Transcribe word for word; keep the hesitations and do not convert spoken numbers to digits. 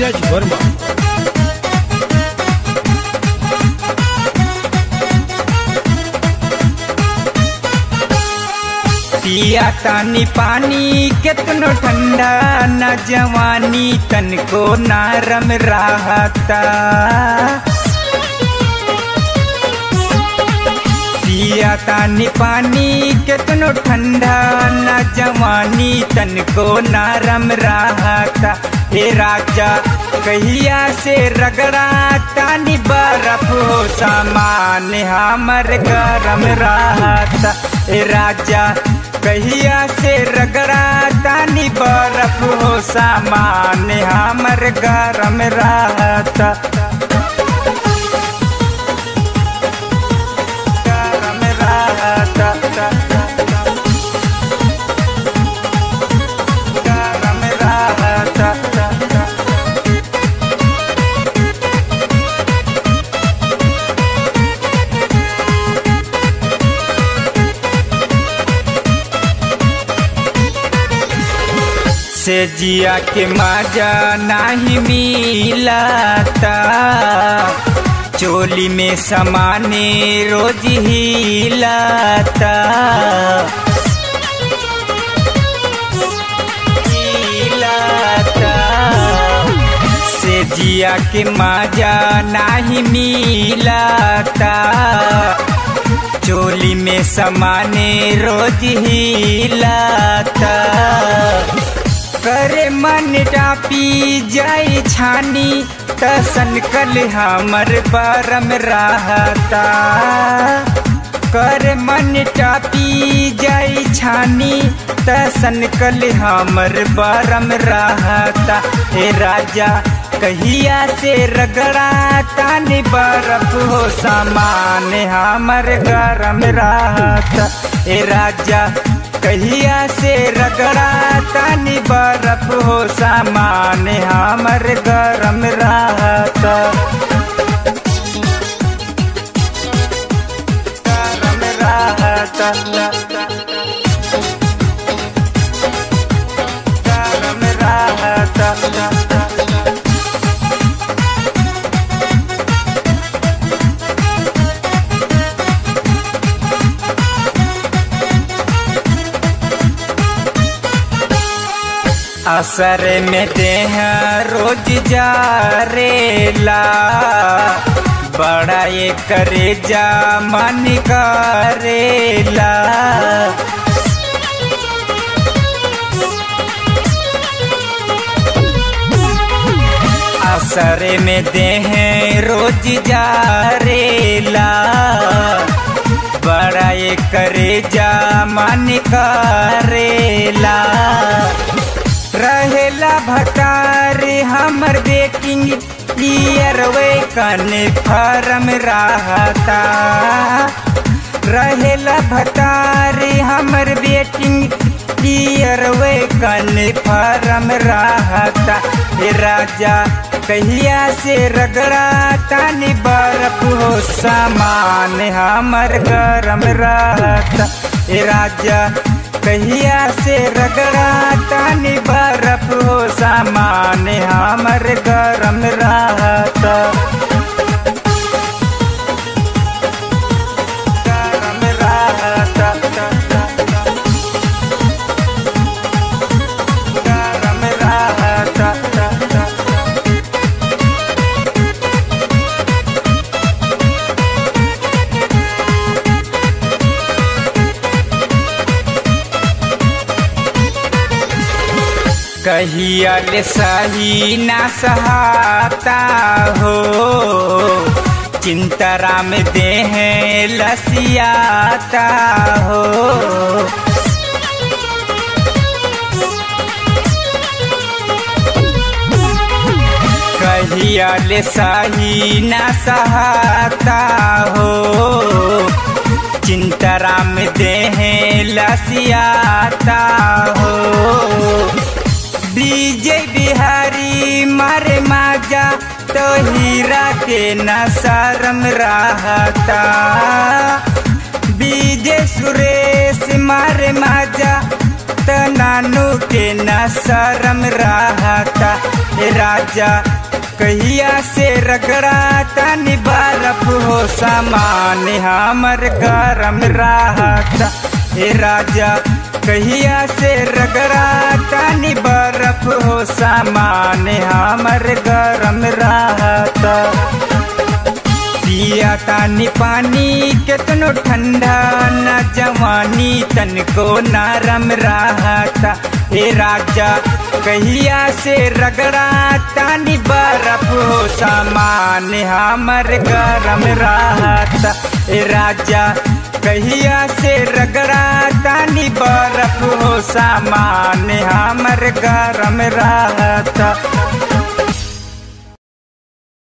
धीरज वर्मा। पिया तानी पानी कितनो ठंडा न जवानी तन को नारम रहता। पिया तानी पानी कितनो ठंडा न जवानी तन को नारम रहता। हे राजा कहिया से रगड़ा तानी बर्फ हो सामान हमर गरम रहता। हे राजा कहिया से रगड़ा तानी बर्फ हो सामान हमर गरम रहता। गरम रहता गरम रहता। से जिया के मजा नहीं मिलता। चोली में समाने रोज हिलता। हिलता से जिया के मजा नहीं मिलता। चोली में समाने रोज हिलता। करे मन टापी जाई छानी तसन कल हमर बरम रहता। कर मन टापी जाई छानी तसन कल हमर बरम रहता। ए राजा कहिया से रगड़ा तानी बर्फ हो सामान हमर गरम रहता। ए राजा कहिया से रगड़ा तानी बर्फ हो सामान हमर गरम रहता। गरम रहता गरम रहता। असर में देह रोज जारेला। बड़ा ये करे जा मन करेला। असर में देह रोज जारेला। बड़ा ये करे जा मन करेला। रहेला भतार हमर बेटिंग क्लियर वे कन फरम रहता। रहेला भतार हमर बेटिंग क्लियर वे कन फरम रहता। हे राजा कहिया से रगड़ा तानी बर्फ हो सामान हमर गरम रहता। हे राजा कहिया से रगड़ा तानी बर्फ हो सामान हमर गरम रहता। गरम रहता गरम रहता। कहिया ले सही ना सहाता हो। चिंतरा में देह लसियाता हो। कहिया ले सही ना सहाता हो। चिंतरा में देह लसियाता हो। विजय बिहारी मारे माजा तो हीरा के न शरम रहता। विजय सुरेश मारे माजा तो नानू के न शरम रहता। हे राजा कहिया से रगड़ा तनी बर्फ हो सामान हमर गरम रहता। हे राजा कहिया से रगड़ा तनी बर्फ हो सामान हमर गरम रहता। पिया तानी पानी केतनो ठंडा न जवानी तनको नरम रहता। हे राजा कहिया से रगड़ा तानी बर्फ हो सामान हमर गरम रहता। हे राजा कहिया से रगड़ा तानी बर्फ हो सामान हमर गरम रहता।